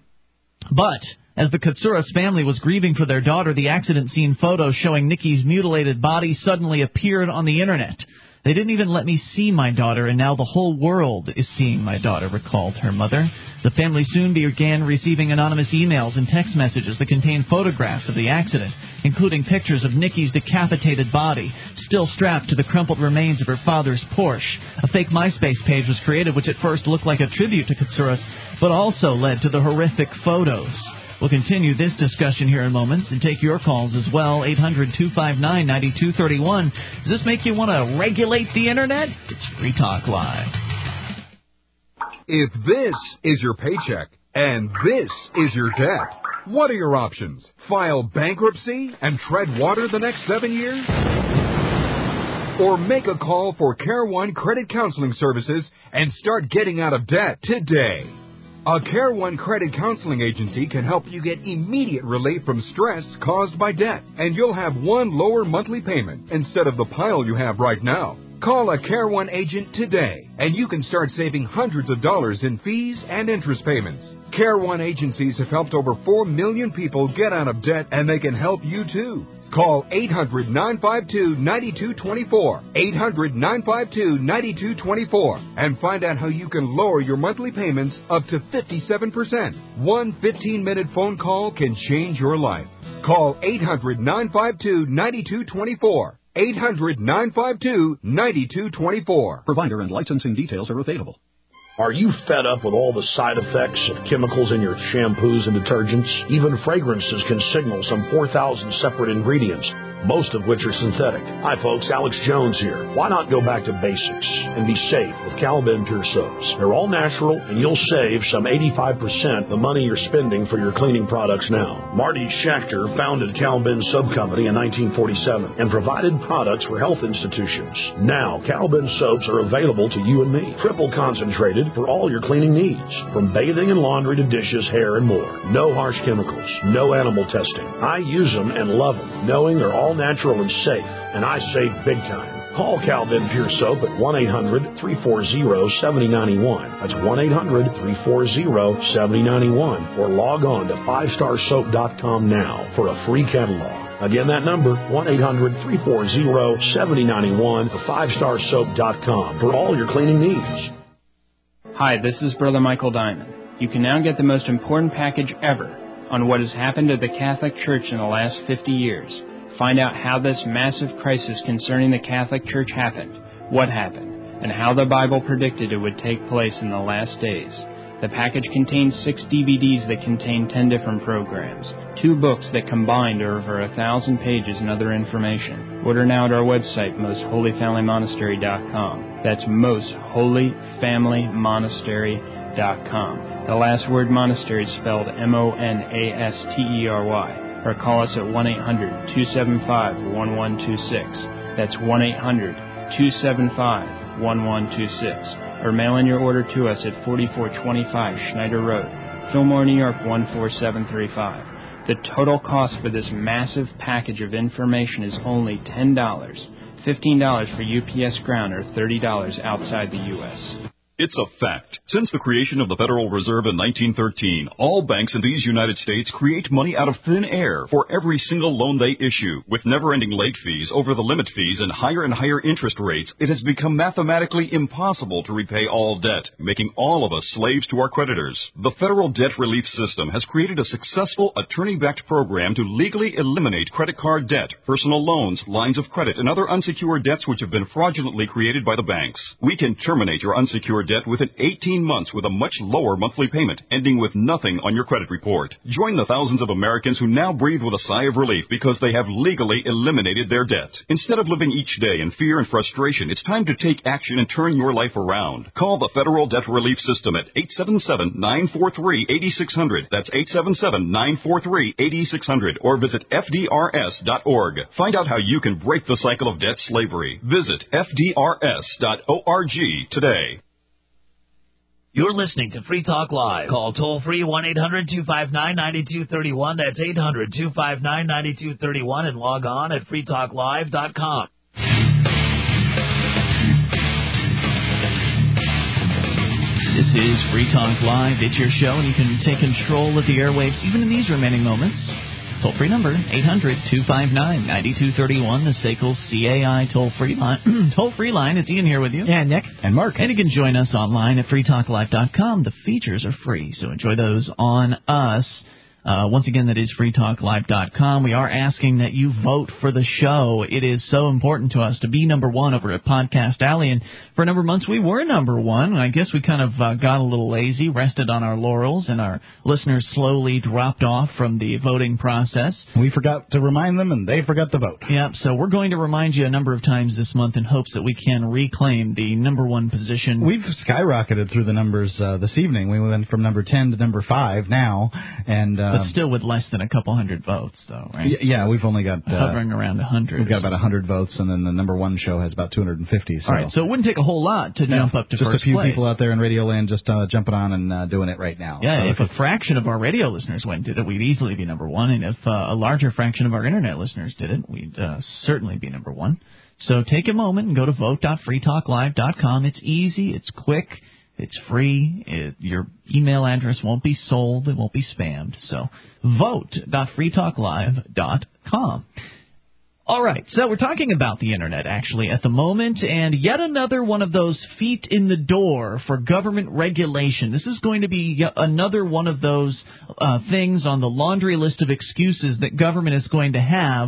But as the Katsouras family was grieving for their daughter, the accident scene photos showing Nikki's mutilated body suddenly appeared on the Internet. They didn't even let me see my daughter, and now the whole world is seeing my daughter, recalled her mother. The family soon began receiving anonymous emails and text messages that contained photographs of the accident, including pictures of Nikki's decapitated body, still strapped to the crumpled remains of her father's Porsche. A fake MySpace page was created, which at first looked like a tribute to Katsouras, but also led to the horrific photos. We'll continue this discussion here in moments and take your calls as well. eight hundred two five nine nine two three one. Does this make you want to regulate the Internet? It's Free Talk Live. If this is your paycheck and this is your debt, what are your options? File bankruptcy and tread water the next seven years? Or make a call for Care One Credit Counseling Services and start getting out of debt today. A Care One Credit Counseling Agency can help you get immediate relief from stress caused by debt, and you'll have one lower monthly payment instead of the pile you have right now. Call a Care One agent today, and you can start saving hundreds of dollars in fees and interest payments. Care One agencies have helped over four million people get out of debt, and they can help you too. Call eight hundred nine five two nine two two four, eight hundred nine five two nine two two four, and find out how you can lower your monthly payments up to fifty-seven percent. One fifteen-minute phone call can change your life. Call eight hundred nine five two nine two two four, eight hundred nine five two nine two two four. Provider and licensing details are available. Are you fed up with all the side effects of chemicals in your shampoos and detergents? Even fragrances can signal some four thousand separate ingredients. most of which are synthetic. Hi folks, Alex Jones here. Why not go back to basics and be safe with Cal-Ben Pure Soaps? They're all natural, and you'll save some eighty-five percent the money you're spending for your cleaning products now. Marty Schachter founded Cal-Ben Soap Company in nineteen forty-seven and provided products for health institutions. Now, Cal-Ben soaps are available to you and me, triple concentrated for all your cleaning needs, from bathing and laundry to dishes, hair, and more. No harsh chemicals, no animal testing. I use them and love them, knowing they're all natural and safe, and I save big time. Call Cal-Ben Pure Soap at one eight hundred, three four zero, seven zero nine one. That's one eight hundred, three four zero, seven zero nine one. Or log on to five star soap dot com now for a free catalog. Again, that number, one eight hundred, three four zero, seven zero nine one, or five star soap dot com for all your cleaning needs. Hi, this is Brother Michael Diamond. You can now get the most important package ever on what has happened to the Catholic Church in the last fifty years. Find out how this massive crisis concerning the Catholic Church happened, what happened, and how the Bible predicted it would take place in the last days. The package contains six D V Ds that contain ten different programs, two books that combined are over a thousand pages and other information. Order now at our website, most holy family monastery dot com. That's most holy family monastery dot com. The last word monastery is spelled M O N A S T E R Y. Or call us at one eight hundred, two seven five, one one two six. That's one eight hundred, two seven five, one one two six. Or mail in your order to us at forty-four twenty-five Schneider Road, Fillmore, New York one four seven three five. The total cost for this massive package of information is only ten dollars. fifteen dollars for U P S ground or thirty dollars outside the U S It's a fact. Since the creation of the Federal Reserve in nineteen thirteen, all banks in these United States create money out of thin air for every single loan they issue. With never-ending late fees, over-the-limit fees, and higher and higher interest rates, it has become mathematically impossible to repay all debt, making all of us slaves to our creditors. The Federal Debt Relief System has created a successful attorney-backed program to legally eliminate credit card debt, personal loans, lines of credit, and other unsecured debts which have been fraudulently created by the banks. We can terminate your unsecured debt within eighteen months with a much lower monthly payment, ending with nothing on your credit report. Join the thousands of Americans who now breathe with a sigh of relief because they have legally eliminated their debt. Instead of living each day in fear and frustration, it's time to take action and turn your life around. Call the Federal Debt Relief System at eight seven seven, nine four three, eight six zero zero. That's eight seven seven, nine four three, eight six zero zero. Or visit F D R S dot org. Find out how you can break the cycle of debt slavery. Visit F D R S dot org today. You're listening to Free Talk Live. Call toll-free one eight hundred, two five nine, nine two three one. That's eight hundred, two five nine, nine two three one. And log on at free talk live dot com. This is Free Talk Live. It's your show, and you can take control of the airwaves even in these remaining moments. Toll-free number, eight hundred, two five nine, nine two three one, the S A C L C A I toll-free line. toll-free line. It's Ian here with you. Yeah, Nick. And Mark. And you can join us online at free talk live dot com. The features are free, so enjoy those on us. Uh, once again, that is free talk live dot com. We are asking that you vote for the show. It is so important to us to be number one over at Podcast Alley. And for a number of months, we were number one. I guess we kind of uh, got a little lazy, rested on our laurels, and our listeners slowly dropped off from the voting process. We forgot to remind them, and they forgot to vote. Yep, so we're going to remind you a number of times this month in hopes that we can reclaim the number one position. We've skyrocketed through the numbers uh, this evening. We went from number ten to number five now, and uh, But still with less than a couple hundred votes, though, right? Yeah, we've only got... Uh, Hovering around one hundred. We've got about one hundred votes, and then the number one show has about two hundred fifty. So. All right, so it wouldn't take a whole lot to no, jump up to just first Just a few place. people out there in Radio Land just uh, jumping on and uh, doing it right now. Yeah, so if a fraction of our radio listeners went and did it, we'd easily be number one. And if uh, a larger fraction of our Internet listeners did it, we'd uh, certainly be number one. So take a moment and go to vote dot free talk live dot com. It's easy. It's quick. It's free. It, your email address won't be sold. It won't be spammed. So vote dot free talk live dot com. All right, so we're talking about the Internet, actually, at the moment, and yet another one of those feet in the door for government regulation. This is going to be another one of those uh, things on the laundry list of excuses that government is going to have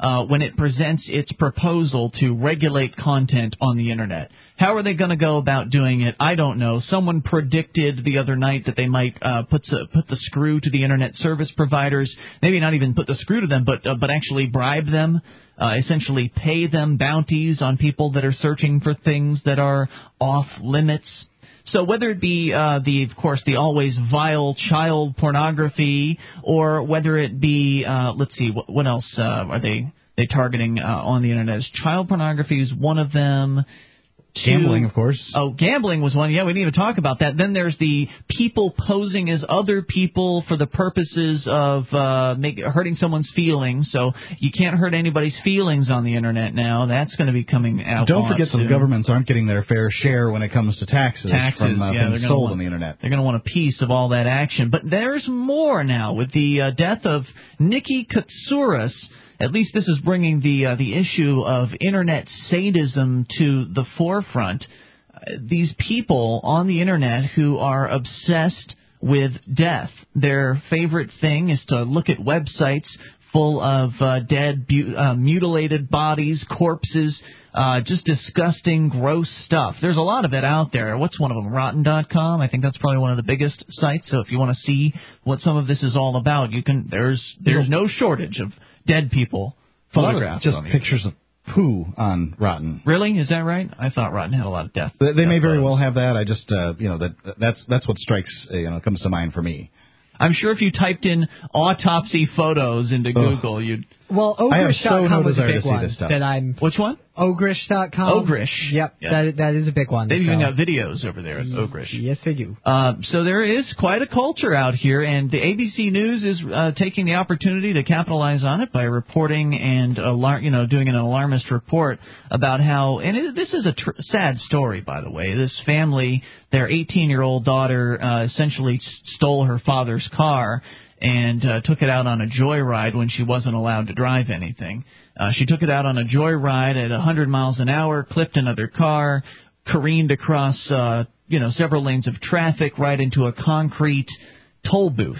uh, when it presents its proposal to regulate content on the Internet. How are they going to go about doing it? I don't know. Someone predicted the other night that they might uh, put the, put the screw to the Internet service providers, maybe not even put the screw to them, but uh, but actually bribe them, uh, essentially pay them bounties on people that are searching for things that are off limits. So whether it be uh, the, of course, the always vile child pornography, or whether it be, uh, let's see, what, what else uh, are they they targeting uh, on the Internet? Child pornography is one of them. Two, gambling, of course. Oh, gambling was one. Yeah, we didn't even talk about that. Then there's the people posing as other people for the purposes of uh, make, hurting someone's feelings. So you can't hurt anybody's feelings on the Internet now. That's going to be coming out. Don't forget soon. the governments aren't getting their fair share when it comes to taxes, taxes from uh, yeah, things sold want, on the Internet. They're going to want a piece of all that action. But there's more now with the uh, death of Nikki Katsouras. At least this is bringing the uh, the issue of Internet sadism to the forefront. Uh, these people on the Internet who are obsessed with death. Their favorite thing is to look at websites full of uh, dead, bu- uh, mutilated bodies, corpses, uh, just disgusting, gross stuff. There's a lot of it out there. What's one of them? Rotten dot com? I think that's probably one of the biggest sites. So if you want to see what some of this is all about, you can. There's there's no shortage of dead people photographs. Just pictures of poo on Rotten. Really? Is that right? I thought Rotten had a lot of death. They, they death may very photos. well have that. I just, uh, you know, that that's that's what strikes, uh, you know, comes to mind for me. I'm sure if you typed in autopsy photos into Ugh. Google, you'd. Well, I have ogrish so dot com no was a desire big to see one this stuff. that I'm. Which one? ogrish dot com. Ogrish. Yep, Yeah. that that is a big one. They've so. even got videos over there at Ogrish. Yes, they do. Uh, so there is quite a culture out here, and the A B C News is uh, taking the opportunity to capitalize on it by reporting and alar- you know, doing an alarmist report about how, and it, this is a tr- sad story, by the way. This family, their eighteen-year-old daughter, uh, essentially s- stole her father's car and uh, took it out on a joyride when she wasn't allowed to drive anything. Uh, she took it out on a joyride at one hundred miles an hour, clipped another car, careened across, uh, you know, several lanes of traffic right into a concrete toll booth,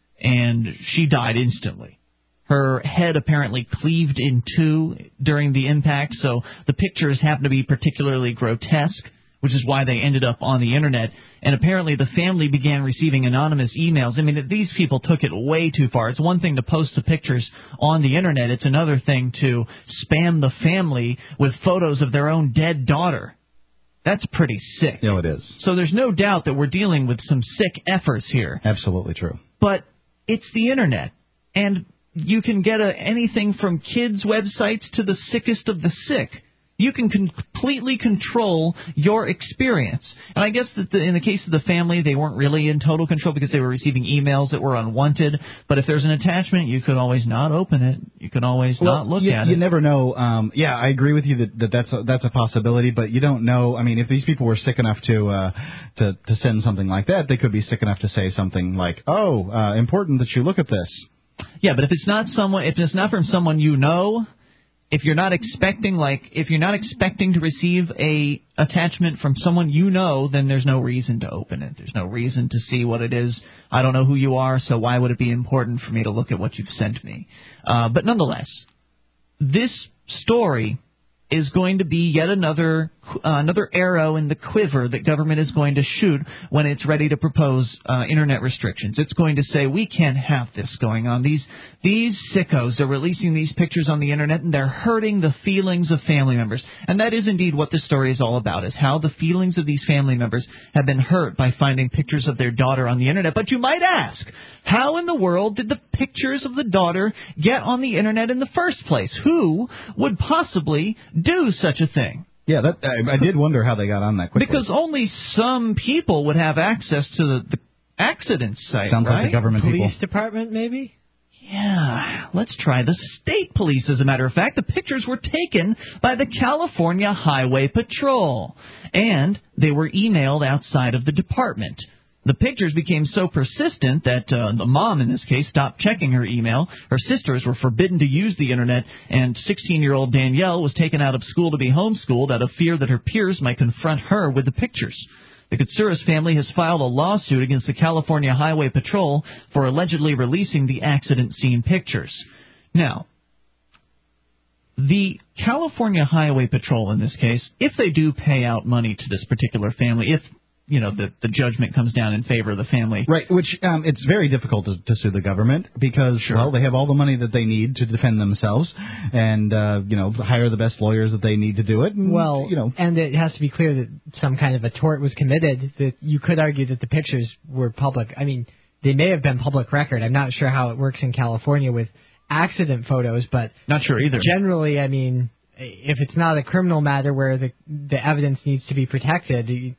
and she died instantly. Her head apparently cleaved in two during the impact, so the pictures happen to be particularly grotesque, which is why they ended up on the Internet. And apparently the family began receiving anonymous emails. I mean, these people took it way too far. It's one thing to post the pictures on the Internet. It's another thing to spam the family with photos of their own dead daughter. That's pretty sick. Yeah, it is. So there's no doubt that we're dealing with some sick efforts here. Absolutely true. But it's the Internet. And you can get a, anything from kids' websites to the sickest of the sick. You can completely control your experience. And I guess that the, in the case of the family, they weren't really in total control because they were receiving emails that were unwanted. But if there's an attachment, you could always not open it. You can always well, not look you, at you it. You never know. Um, yeah, I agree with you that, that that's, a, that's a possibility, but you don't know. I mean, if these people were sick enough to, uh, to, to send something like that, they could be sick enough to say something like, oh, uh, important that you look at this. Yeah, but if it's not someone, if it's not from someone you know, if you're not expecting, like, if you're not expecting to receive a attachment from someone you know, then there's no reason to open it. There's no reason to see what it is. I don't know who you are, so why would it be important for me to look at what you've sent me? Uh, but nonetheless, this story is going to be yet another uh, another arrow in the quiver that government is going to shoot when it's ready to propose uh, Internet restrictions. It's going to say, we can't have this going on. These these sickos are releasing these pictures on the Internet, and they're hurting the feelings of family members. And that is indeed what this story is all about, is how the feelings of these family members have been hurt by finding pictures of their daughter on the Internet. But you might ask, how in the world did the pictures of the daughter get on the Internet in the first place? Who would possibly do such a thing? Yeah, that I, I did wonder how they got on that quickly. Because only some people would have access to the, the accident site, Sounds right? like the government Police people. department, maybe? Yeah, let's try the state police, as a matter of fact. The pictures were taken by the California Highway Patrol, and they were emailed outside of the department. The pictures became so persistent that uh, the mom, in this case, stopped checking her email. Her sisters were forbidden to use the Internet, and sixteen-year-old Danielle was taken out of school to be homeschooled out of fear that her peers might confront her with the pictures. The Katsouras family has filed a lawsuit against the California Highway Patrol for allegedly releasing the accident scene pictures. Now, The California Highway Patrol, in this case, if they do pay out money to this particular family, if you know the the judgment comes down in favor of the family, right? Which um, it's very difficult to, to sue the government because Sure. well, they have all the money that they need to defend themselves, and uh, you know hire the best lawyers that they need to do it. And, Well, you know, and it has to be clear that some kind of a tort was committed. That you could argue that the pictures were public. I mean, they may have been public record. I'm not sure how it works in California with accident photos, but not sure either. Generally, I mean, if it's not a criminal matter where the the evidence needs to be protected, you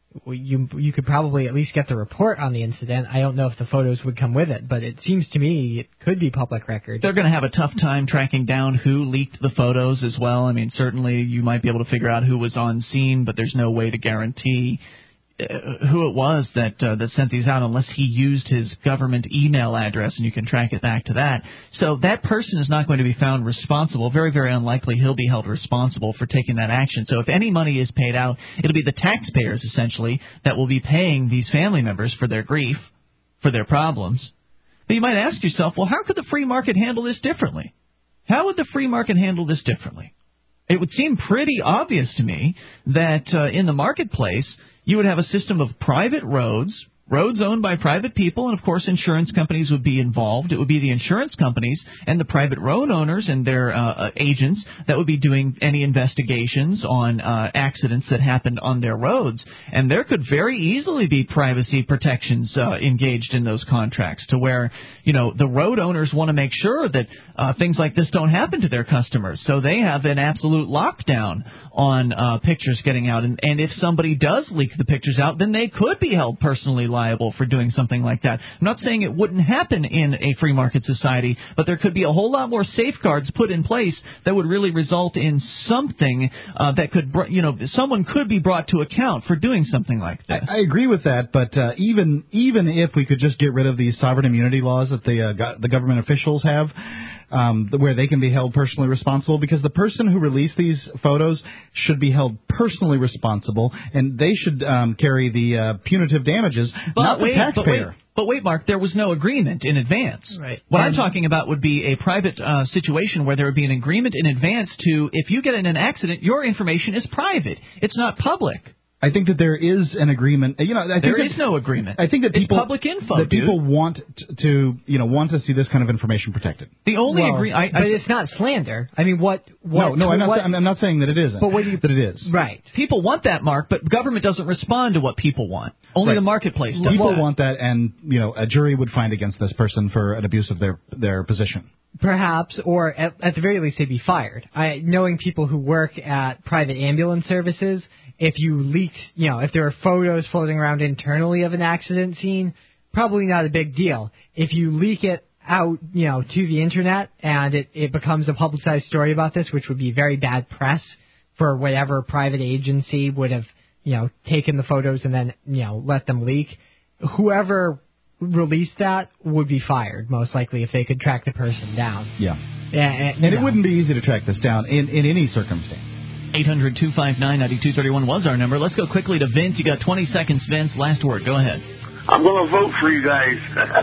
you, you could probably at least get the report on the incident. I don't know if the photos would come with it, but it seems to me it could be public record. They're going to have a tough time tracking down who leaked the photos as well. I mean, certainly you might be able to figure out who was on scene, but there's no way to guarantee uh, who it was that uh, that sent these out unless he used his government email address, and you can track it back to that. So that person is not going to be found responsible. Very, very unlikely he'll be held responsible for taking that action. So if any money is paid out, it'll be the taxpayers, essentially, that will be paying these family members for their grief, for their problems. But you might ask yourself, well, how could the free market handle this differently? How would the free market handle this differently? It would seem pretty obvious to me that uh, in the marketplace, you would have a system of private roads, roads owned by private people, and, of course, insurance companies would be involved. It would be the insurance companies and the private road owners and their uh, agents that would be doing any investigations on uh, accidents that happened on their roads. And there could very easily be privacy protections uh, engaged in those contracts to where, you know, the road owners want to make sure that uh, things like this don't happen to their customers. So they have an absolute lockdown on uh, pictures getting out. And, and if somebody does leak the pictures out, then they could be held personally liable for doing something like that. I'm not saying it wouldn't happen in a free market society, but there could be a whole lot more safeguards put in place that would really result in something uh, that could, br- you know, someone could be brought to account for doing something like this. I, I agree with that, but uh, even even if we could just get rid of these sovereign immunity laws that the uh, go- the government officials have, um, where they can be held personally responsible, because the person who released these photos should be held personally responsible, and they should um, carry the uh, punitive damages, But not wait, the taxpayer. But wait, but wait, Mark, there was no agreement in advance. Right. What And- I'm talking about would be a private uh, situation where there would be an agreement in advance to, if you get in an accident, your information is private. It's not public. I think that there is an agreement. You know, I think There that, is no agreement. I think that It's people, public info, that dude. people want t- to, you know, want to see this kind of information protected. The only Well, agree, I, but I, it's not slander. I mean, what? what no, no, I'm not. what, I'm, I'm not saying that it isn't. But what do you? That it is. Right. people want that, Mark, but government doesn't respond to what people want. Only Right. the marketplace does. People that. want that, and you know, a jury would find against this person for an abuse of their their position. Perhaps, or at, at the very least, they'd be fired. I, knowing people who work at private ambulance services, if you leak, you know, if there are photos floating around internally of an accident scene, probably not a big deal. If you leak it out, you know, to the internet and it, it becomes a publicized story about this, which would be very bad press for whatever private agency would have, you know, taken the photos and then, you know, let them leak, whoever released that would be fired, most likely, if they could track the person down. Yeah. Yeah, and, And it wouldn't be easy to track this down in, in any circumstance. eight hundred two five nine nine two three one was our number. Let's go quickly to Vince. You got twenty seconds, Vince. Last word. Go ahead. I'm going to vote for you guys.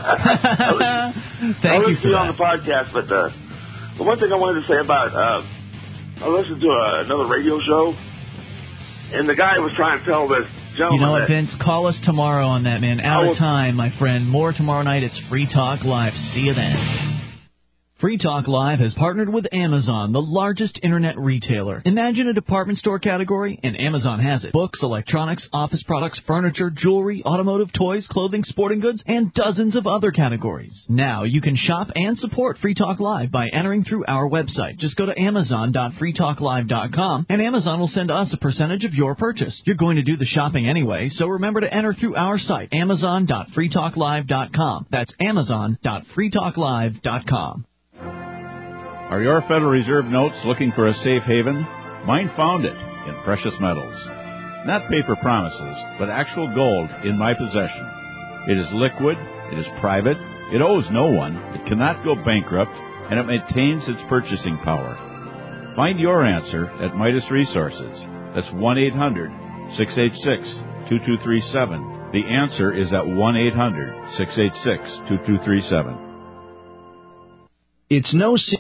I listen, Thank I you listen for to you that. on the podcast, but uh, the one thing I wanted to say about, uh, I listened to uh, another radio show, and the guy was trying to tell this You gentleman know what, that, Vince? Call us tomorrow on that, man. Out I of will- time, my friend. More tomorrow night. It's Free Talk Live. See you then. Free Talk Live has partnered with Amazon, the largest internet retailer. Imagine a department store category, and Amazon has it. Books, electronics, office products, furniture, jewelry, automotive, toys, clothing, sporting goods, and dozens of other categories. Now you can shop and support Free Talk Live by entering through our website. Just go to amazon dot free talk live dot com, and Amazon will send us a percentage of your purchase. You're going to do the shopping anyway, so remember to enter through our site, amazon dot free talk live dot com. That's amazon dot free talk live dot com. Are your Federal Reserve notes looking for a safe haven? Mine found it in precious metals. Not paper promises, but actual gold in my possession. It is liquid, it is private, it owes no one, it cannot go bankrupt, and it maintains its purchasing power. Find your answer at Midas Resources. That's one eight hundred six eight six two two three seven. The answer is at one eight hundred six eight six two two three seven. It's no